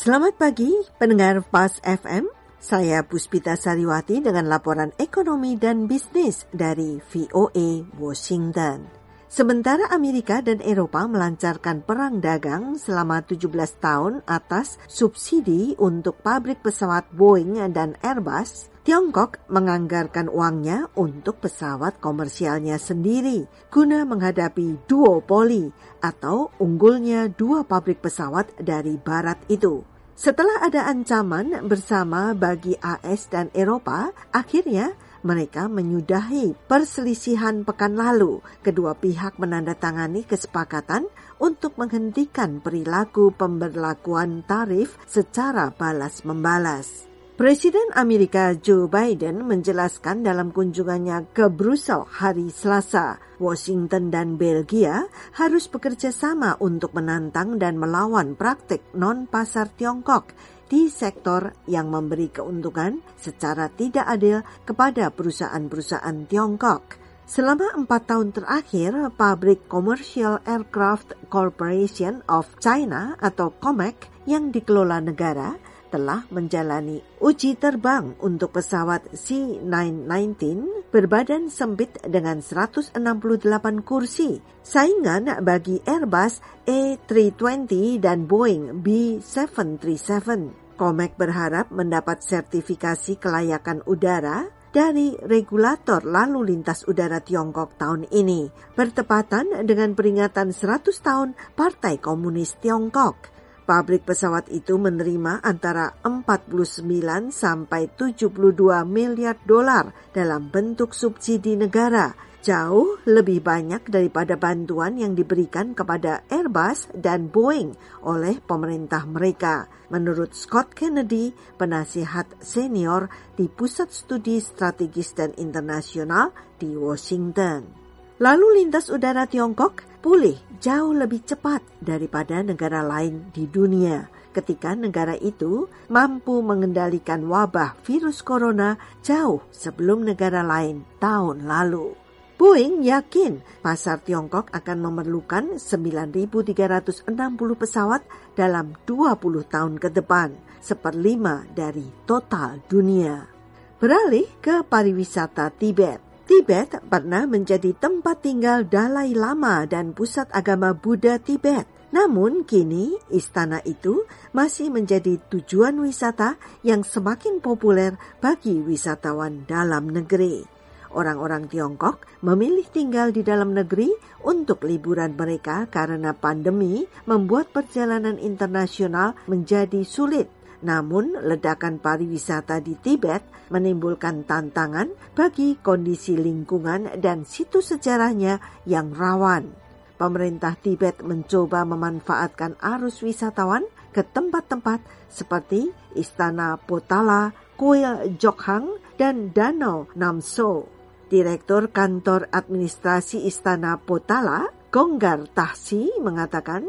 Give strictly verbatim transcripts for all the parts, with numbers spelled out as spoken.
Selamat pagi, pendengar Pas F M. Saya Puspita Sariwati dengan laporan ekonomi dan bisnis dari V O A Washington. Sementara Amerika dan Eropa melancarkan perang dagang selama tujuh belas tahun atas subsidi untuk pabrik pesawat Boeing dan Airbus, Tiongkok menganggarkan uangnya untuk pesawat komersialnya sendiri guna menghadapi duopoli atau unggulnya dua pabrik pesawat dari barat itu. Setelah ada ancaman bersama bagi A S dan Eropa, akhirnya mereka menyudahi perselisihan pekan lalu. Kedua pihak menandatangani kesepakatan untuk menghentikan perilaku pemberlakuan tarif secara balas-membalas. Presiden Amerika Joe Biden menjelaskan dalam kunjungannya ke Brussels hari Selasa, Washington dan Belgia harus bekerja sama untuk menantang dan melawan praktik non-pasar Tiongkok di sektor yang memberi keuntungan secara tidak adil kepada perusahaan-perusahaan Tiongkok. Selama empat tahun terakhir, pabrik Commercial Aircraft Corporation of China atau C O M A C yang dikelola negara telah menjalani uji terbang untuk pesawat C sembilan satu sembilan berbadan sempit dengan seratus enam puluh delapan kursi. Saingan bagi Airbus A tiga ratus dua puluh dan Boeing B tujuh tiga tujuh. C O M A C berharap mendapat sertifikasi kelayakan udara dari regulator lalu lintas udara Tiongkok tahun ini, bertepatan dengan peringatan seratus tahun Partai Komunis Tiongkok. Pabrik pesawat itu menerima antara empat puluh sembilan sampai tujuh puluh dua miliar dolar dalam bentuk subsidi negara, jauh lebih banyak daripada bantuan yang diberikan kepada Airbus dan Boeing oleh pemerintah mereka, menurut Scott Kennedy, penasihat senior di Pusat Studi Strategis dan Internasional di Washington. Lalu lintas udara Tiongkok pulih jauh lebih cepat daripada negara lain di dunia ketika negara itu mampu mengendalikan wabah virus corona jauh sebelum negara lain tahun lalu. Boeing yakin pasar Tiongkok akan memerlukan sembilan ribu tiga ratus enam puluh pesawat dalam dua puluh tahun ke depan, seperlima dari total dunia. Beralih ke pariwisata Tibet. Tibet pernah menjadi tempat tinggal Dalai Lama dan pusat agama Buddha Tibet. Namun kini istana itu masih menjadi tujuan wisata yang semakin populer bagi wisatawan dalam negeri. Orang-orang Tiongkok memilih tinggal di dalam negeri untuk liburan mereka karena pandemi membuat perjalanan internasional menjadi sulit. Namun, ledakan pariwisata di Tibet menimbulkan tantangan bagi kondisi lingkungan dan situs sejarahnya yang rawan. Pemerintah Tibet mencoba memanfaatkan arus wisatawan ke tempat-tempat seperti Istana Potala, Kuil Jokhang, dan Danau Namso. Direktur Kantor Administrasi Istana Potala, Gonggar Tahsi, mengatakan,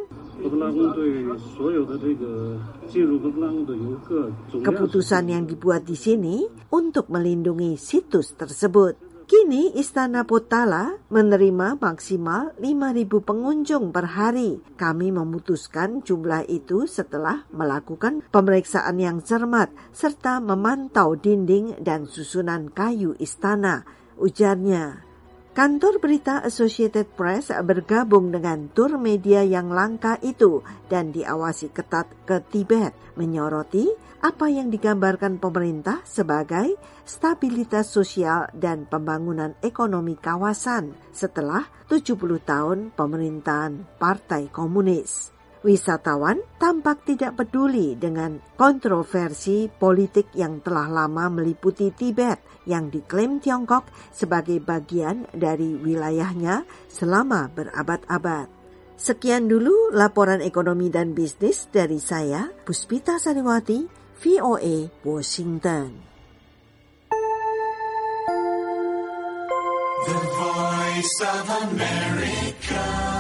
keputusan yang dibuat di sini untuk melindungi situs tersebut. Kini Istana Potala menerima maksimal lima ribu pengunjung per hari. Kami memutuskan jumlah itu setelah melakukan pemeriksaan yang cermat serta memantau dinding dan susunan kayu istana, ujarnya. Kantor berita Associated Press bergabung dengan tur media yang langka itu dan diawasi ketat ke Tibet, menyoroti apa yang digambarkan pemerintah sebagai stabilitas sosial dan pembangunan ekonomi kawasan setelah tujuh puluh tahun pemerintahan Partai Komunis. Wisatawan tampak tidak peduli dengan kontroversi politik yang telah lama meliputi Tibet yang diklaim Tiongkok sebagai bagian dari wilayahnya selama berabad-abad. Sekian dulu laporan ekonomi dan bisnis dari saya, Puspita Sariwati, V O A Washington. The Voice of America.